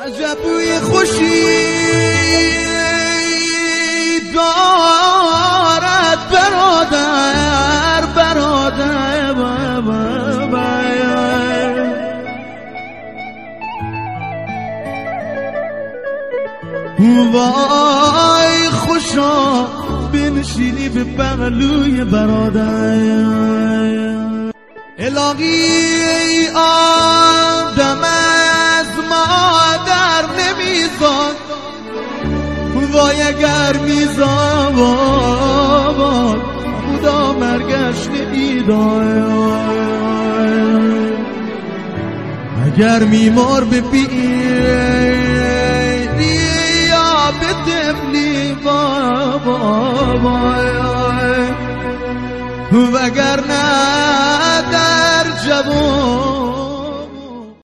عجب بوی خوشی دارد برادر وای خوشا بنشینی به بغلوی برادر. الهی آدم از مادر نمیزاد، وای اگر میزاد خدا مرگش نمیداد. اگر میمار ببینی یا بتبلی بابا، وگر نه در جوان